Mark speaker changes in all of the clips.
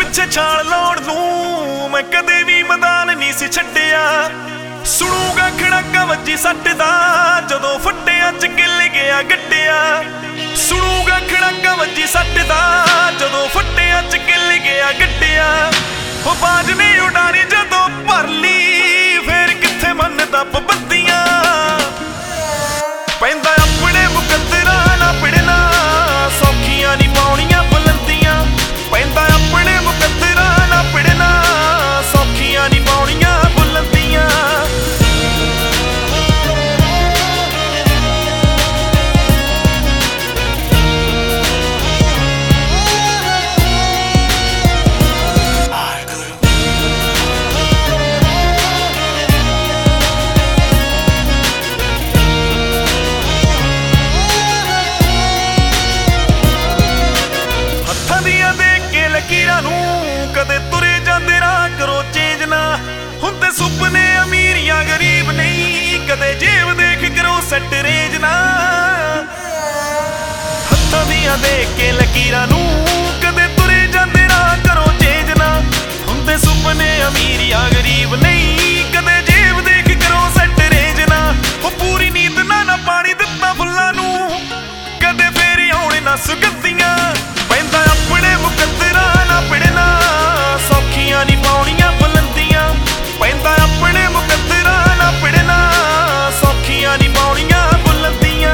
Speaker 1: ਪਿੱਛੇ ਛਾਲ ਲਾਉਣ ਨੂੰ ਮੈਂ ਕਦੇ ਵੀ ਮੈਦਾਨ ਨਹੀਂ ਸੀ ਛੱਡਿਆ। ਸੁਣੂਗਾ ਖੜਾਕਾ ਵੱਜੀ ਸੱਟ ਦਾ ਜਦੋਂ ਫੱਟਿਆਂ ਚ ਗਿੱਲ ਗਿਆ ਗੱਡਿਆ। ਸੁਣੂਗਾ ਖੜਾਕਾ ਵੱਜੀ ਸੱਟ ਦਾ ਜਦੋਂ ਫੱਟਿਆਂ ਚ ਗਿੱਲ ਗਿਆ ਗੱਡਿਆ। ਉਹ ਬਾਜ ਨੇ ਉਡਾਰੀ ਜਦੋਂ ਭਰ ਲਈ ਫੇਰ ਕਿੱਥੇ ਮੰਨਦਾ ਪਾਬੰਦੀਆਂ। ਪੈਂਦਾ ਆਪਣੇ ਮੁਕੱਦਰਾਂ ਨਾ ਪਿੜਨਾ ਸੌਖੀਆਂ ਨਹੀਂ ਪਾਉਣੀਆਂ ਬੁਲੰਦੀਆਂ। ਪੈਂਦਾ ਆਪਣੇ ਮੁਕੱਦਰਾਂ ਨਾ ਪਿੜਨਾ ਸੌਖੀਆਂ ਨਹੀਂ ਪਾਉਣੀਆਂ ਬੁਲੰਦੀਆਂ। ਲਕੀਰਾਂ ਨੂੰ ਕਦੇ ਤੁਰੇ ਜਾਂਦੇ ਰਾਹ ਕਰੋ ਚੇਂਜ ਨਾ। ਹੁੰਦੇ ਸੁਪਨੇ ਅਮੀਰੀਆਂ ਗਰੀਬ ਨਹੀਂ ਕਦੇ ਜੇਬ ਦੇਖ ਕਰੋ ਸੈੱਟ ਰੇਂਜ ਨਾ। ਹੱਥਾਂ ਦੀਆਂ ਦੇਖ ਕੇ ਲਕੀਰਾਂ ਨੂੰ ਕਦੇ ਤੁਰੇ ਜਾਂਦੇ ਰਾਹ ਕਰੋ ਚੇਂਜ ਨਾ। ਹੁੰਦੇ ਸੁਪਨੇ ਅਮੀਰੀਆਂ ਗਰੀਬ ਨਹੀਂ ਕਦੇ ਜੇਬ ਦੇਖ ਕਰੋ ਸੈੱਟ ਰੇਂਜ ਨਾ। ਉਹ ਪੂਰੀ ਨੀਂਦ ਨਾ ਪਾਣੀ ਦਿੱਤਾ ਫੁੱਲਾਂ ਨੂੰ ਕਦੇ ਫੇਰ ਆਉਣੇ ਨਾ ਸੁਗੰਧੀਆਂ। ਪੈਂਦਾ ਆਪਣੇ ਮੁਕੱਦਰਾਂ ਨਾ ਪਿੜਨਾ ਸੌਖੀਆਂ ਨਹੀਂ ਪਾਉਣੀਆਂ ਬੁਲੰਦੀਆਂ। ਪੈਂਦਾ ਆਪਣੇ ਮੁਕੱਦਰਾਂ ਨਾ ਪਿੜਨਾ ਸੌਖੀਆਂ ਨਹੀਂ ਪਾਉਣੀਆਂ ਬੁਲੰਦੀਆਂ।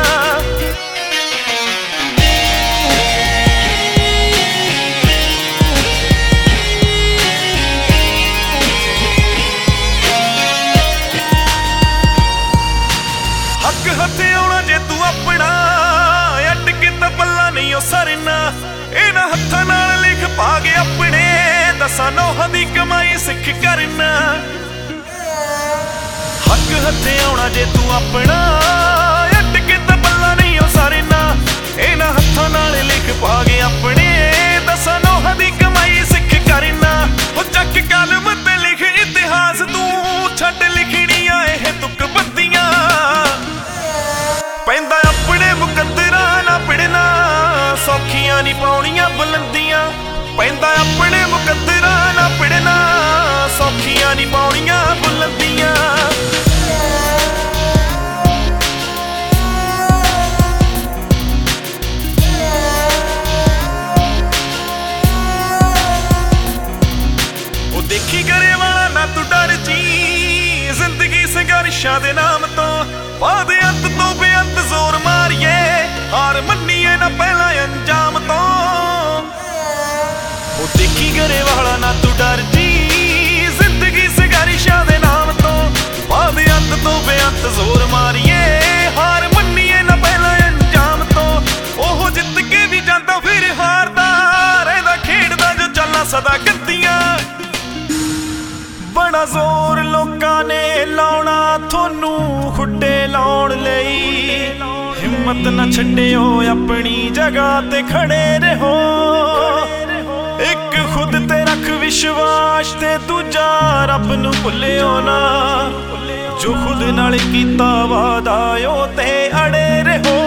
Speaker 1: ਹੱਕ ਹੱਥੇ ਆਉਣਾ ਜੇ ਤੂੰ ਆਪਣਾ ਅੱਡ ਕੇ ਤਾਂ ਪੱਲਾ ਨਹੀਂ ਉਹ ਸਰਨਾ। ਇਹਨਾਂ ਹੱਥਾਂ ਨਾਲ ਲਿਖ ਪਾ ਕੇ ਆਪਣੇ ਦਸਾਂ ਨੌਹਾਂ ਦੀ ਕਮਾਈ ਸਿੱਖ ਕਰਨਾ। ਹੱਕ ਹੱਥੇ ਆਉਣਾ ਜੇ ਤੂੰ ਆਪਣਾ ਅੱਡ ਕੇ ਤਾਂ ਪੱਲਾ ਨਹੀਂ ਉਹ ਸਰਨਾ। ਇਹਨਾਂ ਹੱਥਾਂ ਨਾਲ ਲਿਖ ਪਾ ਕੇ ਆਪਣੇ ਦਸਾਂ ਨੌਹਾਂ ਦੀ ਕਮਾਈ ਸਿੱਖ ਕਰਨਾ। ਉਹ ਚੱਕ ਕਲਮ ਤੇ ਲਿਖ ਇਤਿਹਾਸ ਤੂੰ ਛੱਡ ਲਿਖਣੀਆਂ ਇਹ ਤੁਕਬੰਦੀਆਂ। ਪੈਂਦਾ ਆਪਣੇ ਮੁਕੱਦਰਾਂ ਨਾ ਪਿੜਨਾ ਸੌਖੀਆਂ ਨਹੀਂ ਪਾਉਣੀਆਂ ਬੁਲੰਦੀਆਂ। ਪੈਂਦਾ ਆਪਣੇ ਮੁਕੱਦਰਾਂ ਨਾ ਪਿੜਨਾ ਸੌਖੀਆਂ ਨਹੀਂ ਪਾਉਣੀਆਂ ਬੁਲੰਦੀਆਂ। ਉਹ ਦੇਖੀ ਕਰੇ ਵਾਲਾ ਨਾ ਤੂੰ ਡਰ ਜੀ ਜ਼ਿੰਦਗੀ ਸੰਘਰਸ਼ਾਂ ਦੇ ਨਾਮ ਤੋਂ। ਬਾਅਦ ਅੰਤ ਤੋਂ ਬੇਅੰਤ ਜ਼ੋਰ ਮਾਰੀਏ ਹਾਰ ਮੰਨੀਏ ਨਾ ਪਹਿਲਾਂ ਅੰਜਾਮ ਤੋਂ। ਉਹ ਦੇਖੀ ਕਰੇ ਵਾਲਾ ਨਾ ਤੂੰ ਡਰ ਜੀ ਜ਼ਿੰਦਗੀ ਸੰਘਰਸ਼ਾਂ ਦੇ ਨਾਮ ਤੋਂ। ਬਾਅਦ ਅੰਤ ਤੋਂ ਬੇਅੰਤ ਜ਼ੋਰ ਮਾਰੀਏ ਹਾਰ ਮੰਨੀਏ ਨਾ ਪਹਿਲਾਂ ਅੰਜਾਮ ਤੋਂ। ਉਹ ਜਿੱਤ ਕੇ ਵੀ ਜਾਂਦਾ ਫਿਰ ਹਾਰਦਾ ਰਹਿੰਦਾ ਖੇਡਦਾ ਜੋ ਚੱਲਾਂ ਸਦਾ ਗੰਦੀਆਂ। ਬੜਾ ਜ਼ੋਰ ਲੋਕਾਂ ਨੇ ਲਾਉਣਾ ਤੁਹਾਨੂੰ ਖੁੱਡੇ ਲਾਉਣ ਲਈ। ਹਿੰਮਤ ਨਾ ਛੱਡਿਓ ਆਪਣੀ ਜਗ੍ਹਾ ਤੇ ਖੜੇ ਰਹੋ। ਇੱਕ ਖੁਦ ਤੇ ਰੱਖ ਵਿਸ਼ਵਾਸ ਤੇ ਦੂਜਾ ਰੱਬ ਨੂੰ ਭੁੱਲਿਓ ਨਾ। ਜੋ ਖੁਦ ਨਾਲ ਕੀਤਾ ਵਾਦਾ ਉਹ ਤੇ ਅੜੇ ਰਹੋ।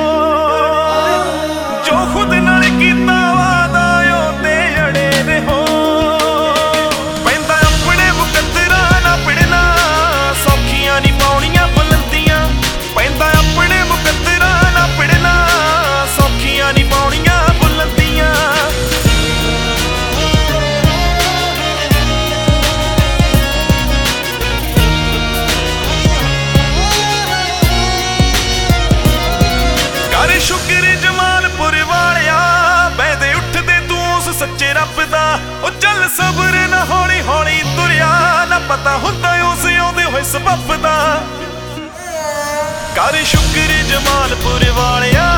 Speaker 1: ਜੋ ਖੁਦ ਨਾਲ ਕੀਤਾ ਵਾਦਾ ਉਹ ਤੇ ਅੜੇ ਰਹੋ। ਸੌਖੀਆਂ ਨਹੀਂ ਪਾਉਣੀਆਂ ਬੁਲੰਦੀਆਂ। ਪੈਂਦਾ ਆਪਣੇ ਮੁਕੱਦਰਾਂ ਨਾ ਪਿੜਨਾ ਸੌਖੀਆਂ ਨਹੀਂ ਪਾਉਣੀਆਂ ਬੁਲੰਦੀਆਂ। ਕਰ ਸ਼ੁਕਰ ਜਮਾਲਪੁਰ ਵਾਲਿਆ ਬਹਿਦੇ ਉੱਠਦੇ ਤੂੰ ਉਸ ਸੱਚੇ ਰੱਬ ਦਾ। ਉਹ ਚੱਲ ਸਬਰ ਨਾ ਹੌਲੀ ਹੌਲੀ ਤੁਰਿਆ ਨਾ ਪਤਾ ਹੁੰਦਾ ਉਸ ਆਉਂਦੇ ਹੋਏ ਸਬੱਬ ਦਾ। ਕਰ ਸ਼ੁਕਰ ਜਮਾਲਪੁਰ ਵਾਲਿਆ